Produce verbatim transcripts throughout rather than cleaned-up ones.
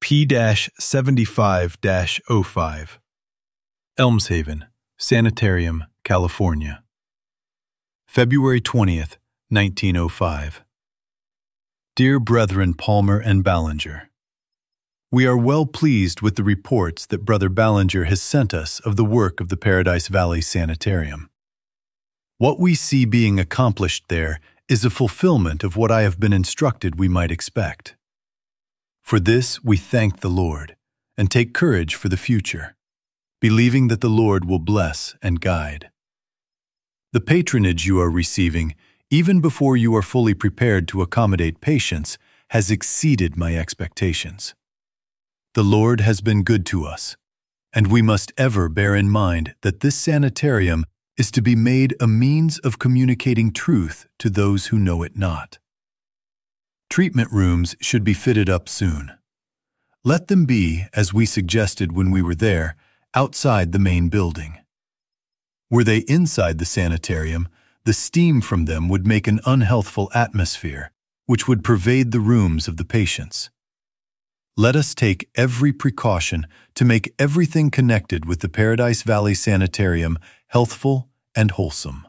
P seventy-five dash oh five. Elmshaven, Sanitarium, California. February twentieth, nineteen oh five. Dear Brethren Palmer and Ballinger, we are well pleased with the reports that Brother Ballinger has sent us of the work of the Paradise Valley Sanitarium. What we see being accomplished there is a fulfillment of what I have been instructed we might expect. For this we thank the Lord and take courage for the future, believing that the Lord will bless and guide. The patronage you are receiving, even before you are fully prepared to accommodate patients, has exceeded my expectations. The Lord has been good to us, and we must ever bear in mind that this sanitarium is to be made a means of communicating truth to those who know it not. Treatment rooms should be fitted up soon. Let them be, as we suggested when we were there, outside the main building. Were they inside the sanitarium, the steam from them would make an unhealthful atmosphere, which would pervade the rooms of the patients. Let us take every precaution to make everything connected with the Paradise Valley Sanitarium healthful and wholesome.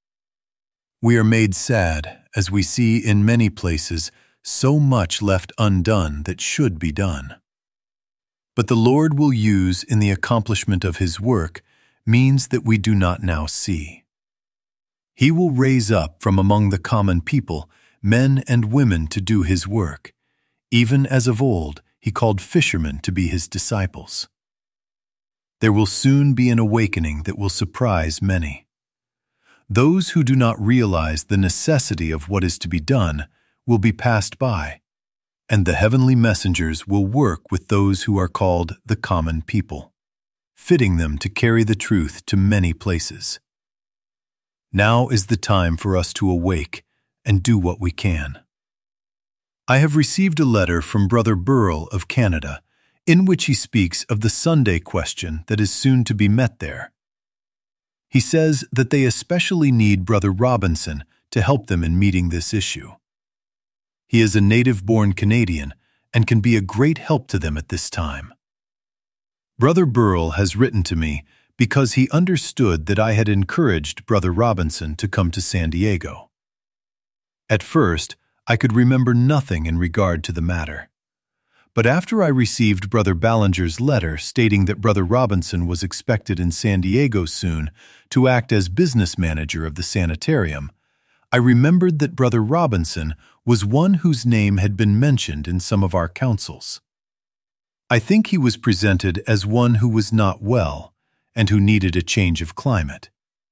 We are made sad as we see in many places so much left undone that should be done. But the Lord will use in the accomplishment of His work means that we do not now see. He will raise up from among the common people men and women to do His work, even as of old He called fishermen to be His disciples. There will soon be an awakening that will surprise many. Those who do not realize the necessity of what is to be done will be passed by, and the heavenly messengers will work with those who are called the common people, fitting them to carry the truth to many places. Now is the time for us to awake and do what we can. I have received a letter from Brother Burrell of Canada, in which he speaks of the Sunday question that is soon to be met there. He says that they especially need Brother Robinson to help them in meeting this issue. He is a native-born Canadian and can be a great help to them at this time. Brother Burrell has written to me because he understood that I had encouraged Brother Robinson to come to San Diego. At first, I could remember nothing in regard to the matter. But after I received Brother Ballinger's letter stating that Brother Robinson was expected in San Diego soon to act as business manager of the sanitarium, I remembered that Brother Robinson was one whose name had been mentioned in some of our councils. I think he was presented as one who was not well and who needed a change of climate.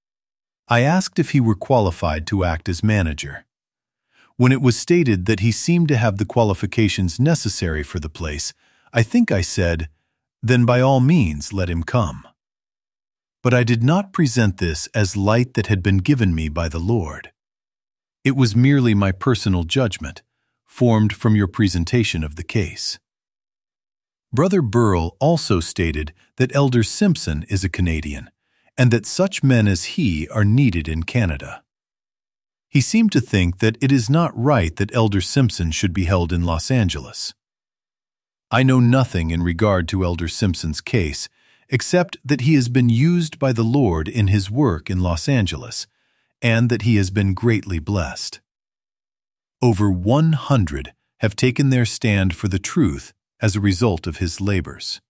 I asked if he were qualified to act as manager. When it was stated that he seemed to have the qualifications necessary for the place, I think I said, "Then by all means let him come." But I did not present this as light that had been given me by the Lord. It was merely my personal judgment, formed from your presentation of the case. Brother Burrell also stated that Elder Simpson is a Canadian, and that such men as he are needed in Canada. He seemed to think that it is not right that Elder Simpson should be held in Los Angeles. I know nothing in regard to Elder Simpson's case, except that he has been used by the Lord in his work in Los Angeles, and that he has been greatly blessed. Over one hundred have taken their stand for the truth as a result of his labors.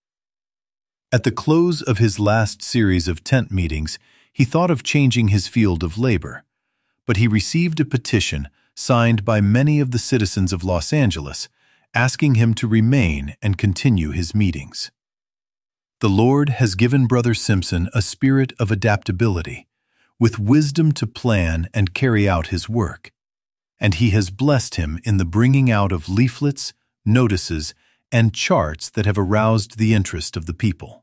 At the close of his last series of tent meetings, he thought of changing his field of labor, but he received a petition signed by many of the citizens of Los Angeles asking him to remain and continue his meetings. The Lord has given Brother Simpson a spirit of adaptability, with wisdom to plan and carry out his work, and he has blessed him in the bringing out of leaflets, notices, and charts that have aroused the interest of the people.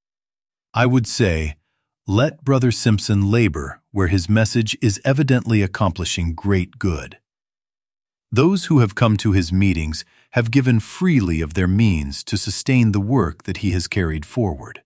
I would say, let Brother Simpson labor where his message is evidently accomplishing great good. Those who have come to his meetings have given freely of their means to sustain the work that he has carried forward.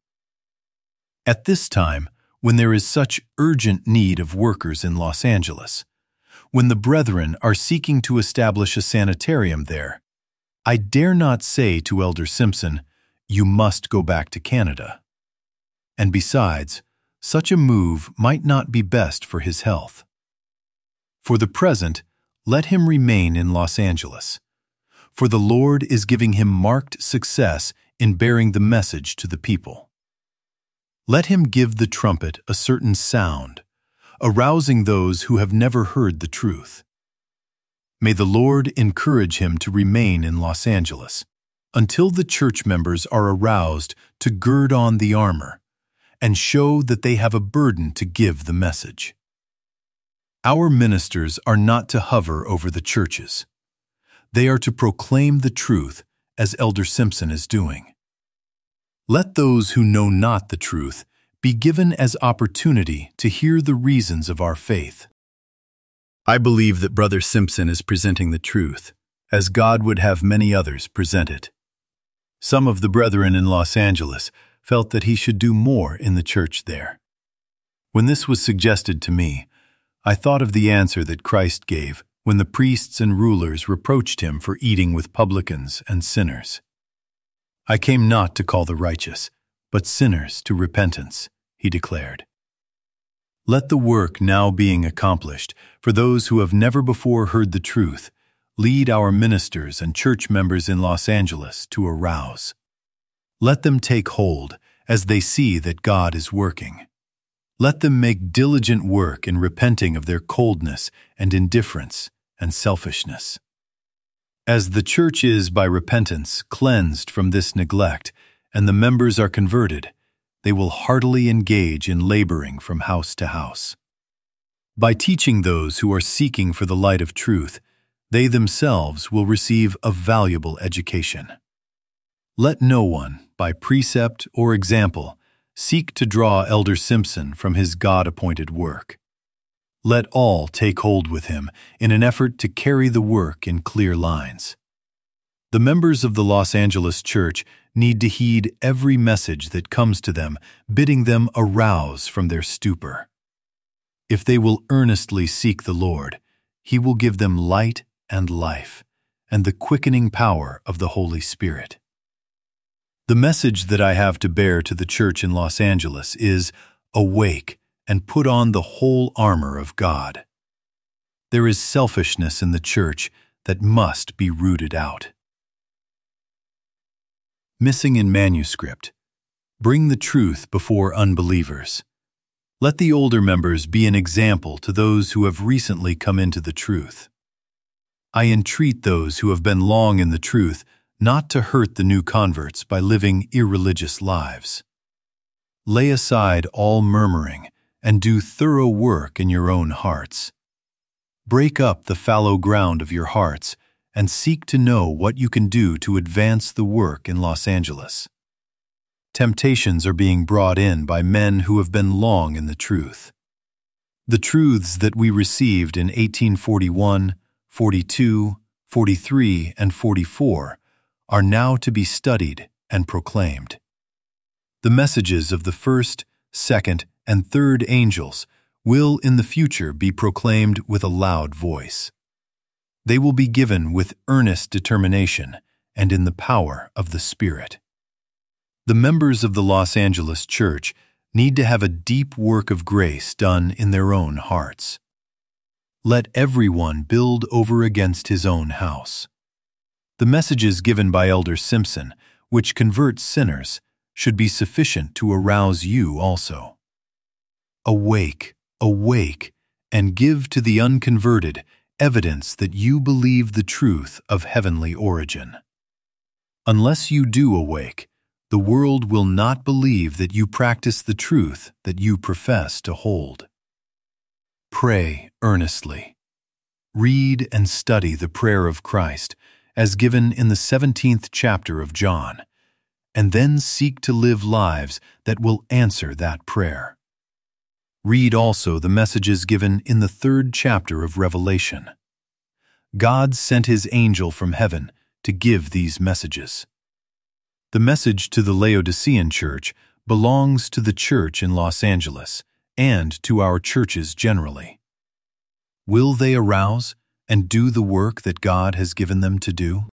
At this time, when there is such urgent need of workers in Los Angeles, when the brethren are seeking to establish a sanitarium there, I dare not say to Elder Simpson, "You must go back to Canada." And besides, such a move might not be best for his health. For the present, let him remain in Los Angeles, for the Lord is giving him marked success in bearing the message to the people. Let him give the trumpet a certain sound, arousing those who have never heard the truth. May the Lord encourage him to remain in Los Angeles until the church members are aroused to gird on the armor and show that they have a burden to give the message. Our ministers are not to hover over the churches. They are to proclaim the truth, as Elder Simpson is doing. Let those who know not the truth be given as opportunity to hear the reasons of our faith. I believe that Brother Simpson is presenting the truth, as God would have many others present it. Some of the brethren in Los Angeles felt that he should do more in the church there. When this was suggested to me, I thought of the answer that Christ gave when the priests and rulers reproached him for eating with publicans and sinners. I came not to call the righteous, but sinners to repentance, he declared. Let the work now being accomplished for those who have never before heard the truth lead our ministers and church members in Los Angeles to arouse. Let them take hold as they see that God is working. Let them make diligent work in repenting of their coldness and indifference and selfishness. As the church is by repentance cleansed from this neglect and the members are converted, they will heartily engage in laboring from house to house. By teaching those who are seeking for the light of truth, they themselves will receive a valuable education. Let no one, by precept or example, seek to draw Elder Simpson from his God-appointed work. Let all take hold with him in an effort to carry the work in clear lines. The members of the Los Angeles church need to heed every message that comes to them, bidding them arouse from their stupor. If they will earnestly seek the Lord, he will give them light and life, and the quickening power of the Holy Spirit. The message that I have to bear to the church in Los Angeles is, awake and put on the whole armor of God. There is selfishness in the church that must be rooted out. Missing in manuscript. Bring the truth before unbelievers. Let the older members be an example to those who have recently come into the truth. I entreat those who have been long in the truth not to hurt the new converts by living irreligious lives. Lay aside all murmuring and do thorough work in your own hearts. Break up the fallow ground of your hearts and seek to know what you can do to advance the work in Los Angeles. Temptations are being brought in by men who have been long in the truth. The truths that we received in eighteen forty-one, forty-two, forty-three, and forty-four are now to be studied and proclaimed. The messages of the first, second, and third angels will in the future be proclaimed with a loud voice. They will be given with earnest determination and in the power of the Spirit. The members of the Los Angeles church need to have a deep work of grace done in their own hearts. Let everyone build over against his own house. The messages given by Elder Simpson, which convert sinners, should be sufficient to arouse you also. Awake, awake, and give to the unconverted evidence that you believe the truth of heavenly origin. Unless you do awake, the world will not believe that you practice the truth that you profess to hold. Pray earnestly. Read and study the prayer of Christ as given in the seventeenth chapter of John, and then seek to live lives that will answer that prayer. Read also the messages given in the third chapter of Revelation. God sent his angel from heaven to give these messages. The message to the Laodicean church belongs to the church in Los Angeles and to our churches generally. Will they arouse and do the work that God has given them to do?